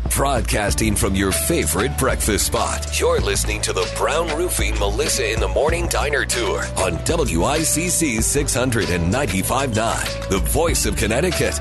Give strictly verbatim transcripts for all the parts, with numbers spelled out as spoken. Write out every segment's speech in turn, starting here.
Broadcasting from your favorite breakfast spot, you're listening to the Brown Roofing Melissa in the Morning Diner Tour on W I C C six ninety-five point nine, the voice of Connecticut.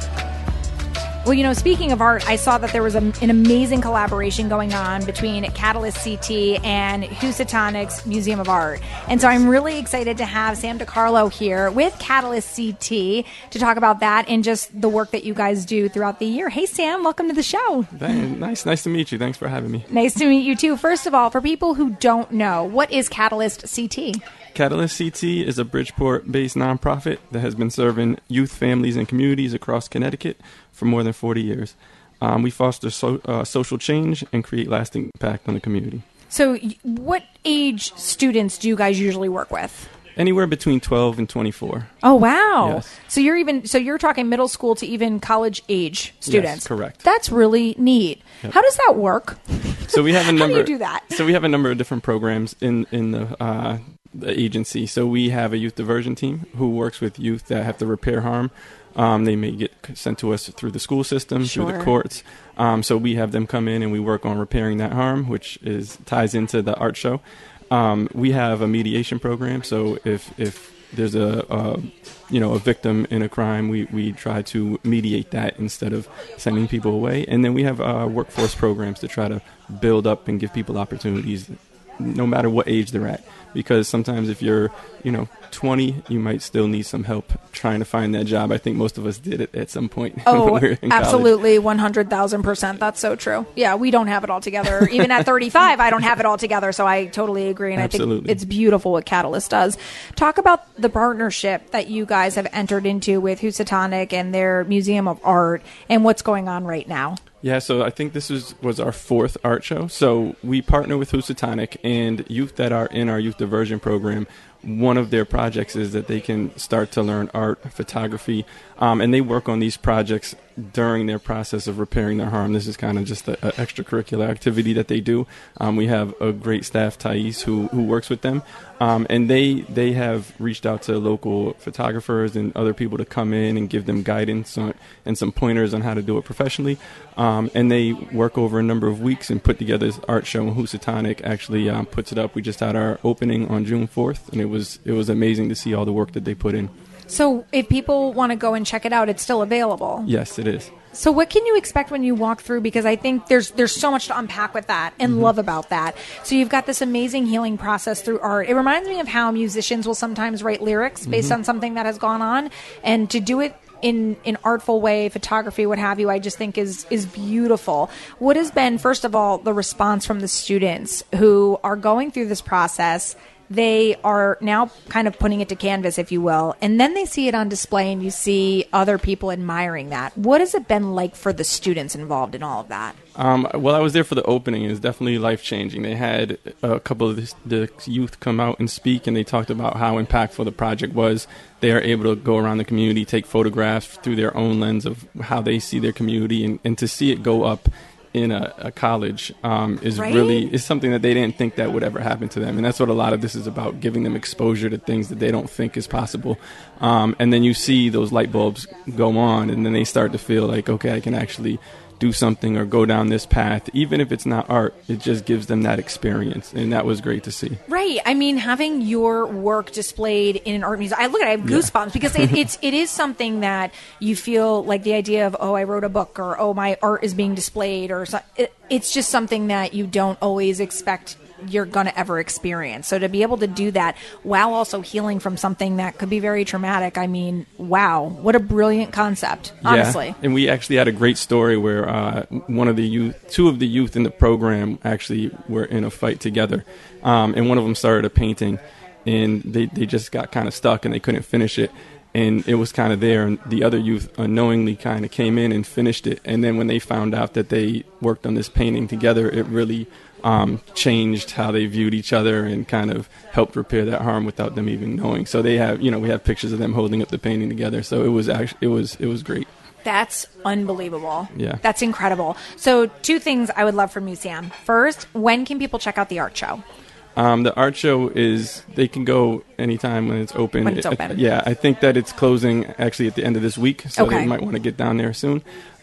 Well, you know, speaking of art, I saw that there was a, an amazing collaboration going on between Catalyst C T and Housatonic's Museum of Art. And so I'm really excited to have Sam DiCarlo here with Catalyst C T to talk about that and just the work that you guys do throughout the year. Hey, Sam, welcome to the show. Nice, nice to meet you. Thanks for having me. Nice to meet you, too. First of all, for people who don't know, what is Catalyst C T? Catalyst C T is a Bridgeport-based nonprofit that has been serving youth, families, and communities across Connecticut for more than forty years. Um, we foster so, uh, social change and create lasting impact on the community. So what age students do you guys usually work with? Anywhere between twelve and twenty-four. Oh, wow. Yes. So you're even so you're talking middle school to even college age students. Yes, correct. That's really neat. Yep. How does that work? So we have a number How do you do that? So we have a number of different programs in in the uh, the agency. So we have a youth diversion team who works with youth that have to repair harm. Um, they may get sent to us through the school system, Sure. through the courts. Um, so we have them come in and we work on repairing that harm, which is ties into the art show. Um, we have a mediation program. So if if there's a, a you know a victim in a crime, we, we try to mediate that instead of sending people away. And then we have uh, workforce programs to try to build up and give people opportunities, no matter what age they're at. Because sometimes if you're, you know, twenty, you might still need some help trying to find that job. I think most of us did it at some point. Oh, when we were in absolutely, one hundred thousand percent. That's so true. Yeah, we don't have it all together. Even at thirty-five, I don't have it all together. So I totally agree. And Absolutely. I think it's beautiful what Catalyst does. Talk about the partnership that you guys have entered into with Housatonic and their Museum of Art and what's going on right now. Yeah, so I think this was, was our fourth art show. So we partner with Housatonic, and youth that are in our youth diversion program, one of their projects is that they can start to learn art, photography, um, and they work on these projects during their process of repairing their harm. This is kind of just an extracurricular activity that they do. Um, we have a great staff, Thais, who, who works with them, um, and they they have reached out to local photographers and other people to come in and give them guidance on, and some pointers on how to do it professionally. Um, and they work over a number of weeks and put together this art show, and Housatonic actually um, puts it up. We just had our opening on June fourth, and it was it was amazing to see all the work that they put in. So if people want to go and check it out, it's still available? Yes, it is. So what can you expect when you walk through? Because I think there's there's so much to unpack with that and mm-hmm. love about that. So you've got this amazing healing process through art. It reminds me of how musicians will sometimes write lyrics based mm-hmm. on something that has gone on, and to do it in an artful way, photography, what have you, I just think is is beautiful. What has been, first of all, the response from the students who are going through this process? They are now kind of putting it to canvas, if you will, and then they see it on display and you see other people admiring that. What has it been like for the students involved in all of that? Um, well, I was there for the opening. It was definitely life-changing. They had a couple of the, the youth come out and speak, and they talked about how impactful the project was. They are able to go around the community, take photographs through their own lens of how they see their community, and, and to see it go up in a, a college um, is right? really is something that they didn't think that would ever happen to them. And that's what a lot of this is about, giving them exposure to things that they don't think is possible. Um, and then you see those light bulbs go on, and then they start to feel like, okay, I can actually do something or go down this path. Even if it's not art, it just gives them that experience, and that was great to see. Right. I mean, having your work displayed in an art museum, I look at it, I have goosebumps yeah. because it, it's it is something that you feel like the idea of, oh, I wrote a book, or oh, my art is being displayed, or so, it, it's just something that you don't always expect you're going to ever experience. So to be able to do that while also healing from something that could be very traumatic, I mean, wow, what a brilliant concept, honestly. Yeah. And we actually had a great story where uh, one of the youth, two of the youth in the program actually were in a fight together. Um, and one of them started a painting, and they, they just got kind of stuck and they couldn't finish it. And it was kind of there, and the other youth unknowingly kind of came in and finished it. And then when they found out that they worked on this painting together, it really um, changed how they viewed each other and kind of helped repair that harm without them even knowing. So they have, you know, we have pictures of them holding up the painting together. So it was actually, it was, it was great. That's unbelievable. Yeah. That's incredible. So two things I would love from you, Sam. First, when can people check out the art show? Um, the art show is, they can go anytime when it's open. When it's open. It, yeah, I think that it's closing actually at the end of this week, so okay. they might want to get down there soon.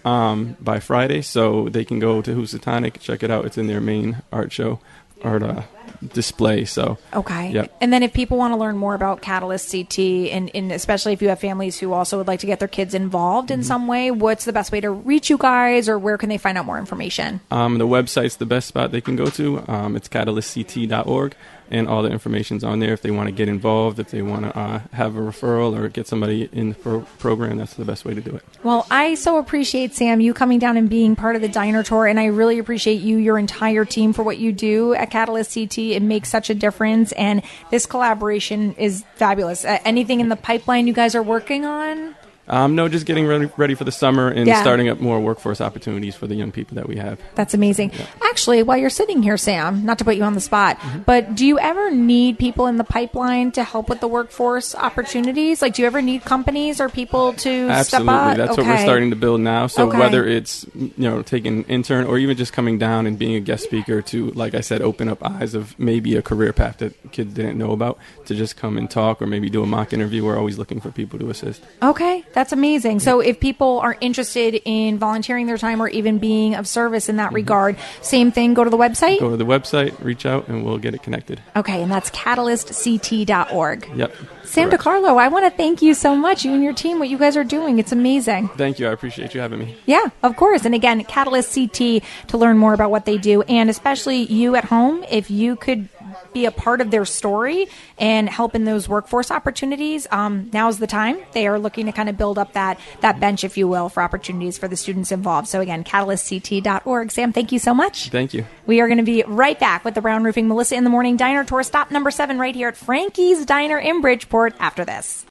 um, by Friday, so they can go to Housatonic, check it out. It's in their main art show, art uh, display. So okay. Yep. And then if people want to learn more about Catalyst C T, and, and especially if you have families who also would like to get their kids involved in mm-hmm. some way, what's the best way to reach you guys, or where can they find out more information? Um, the website's the best spot they can go to. Um, it's catalyst c t dot org. And all the information's on there. If they want to get involved, if they want to uh, have a referral or get somebody in the pro- program, that's the best way to do it. Well, I so appreciate, Sam, you coming down and being part of the Diner Tour, and I really appreciate you, your entire team, for what you do at Catalyst C T. It makes such a difference, and this collaboration is fabulous. Uh, anything in the pipeline you guys are working on? Um, no, just getting ready, ready for the summer and yeah. starting up more workforce opportunities for the young people that we have. That's amazing. Yeah. Actually, while you're sitting here, Sam, not to put you on the spot, mm-hmm. but do you ever need people in the pipeline to help with the workforce opportunities? Like, do you ever need companies or people to Absolutely. step up? Absolutely. That's okay. what we're starting to build now. So okay. whether it's, you know, taking an intern or even just coming down and being a guest speaker to, like I said, open up eyes of maybe a career path that kids didn't know about, to just come and talk or maybe do a mock interview, we're always looking for people to assist. Okay. That's amazing. So if people are interested in volunteering their time or even being of service in that mm-hmm. regard, same thing, go to the website? Go to the website, reach out, and we'll get it connected. Okay, and that's catalyst c t dot org. Yep. Sam correct. DiCarlo, I want to thank you so much, you and your team, what you guys are doing. It's amazing. Thank you. I appreciate you having me. Yeah, of course. And again, Catalyst C T to learn more about what they do. And especially you at home, if you could be a part of their story and help in those workforce opportunities, um, now's the time. They are looking to kind of build up that that bench, if you will, for opportunities for the students involved. So again, catalyst c t dot org. Sam, thank you so much. Thank you. We are going to be right back with the Brown Roofing Melissa in the Morning Diner Tour, stop number seven right here at Frankie's Diner in Bridgeport after this.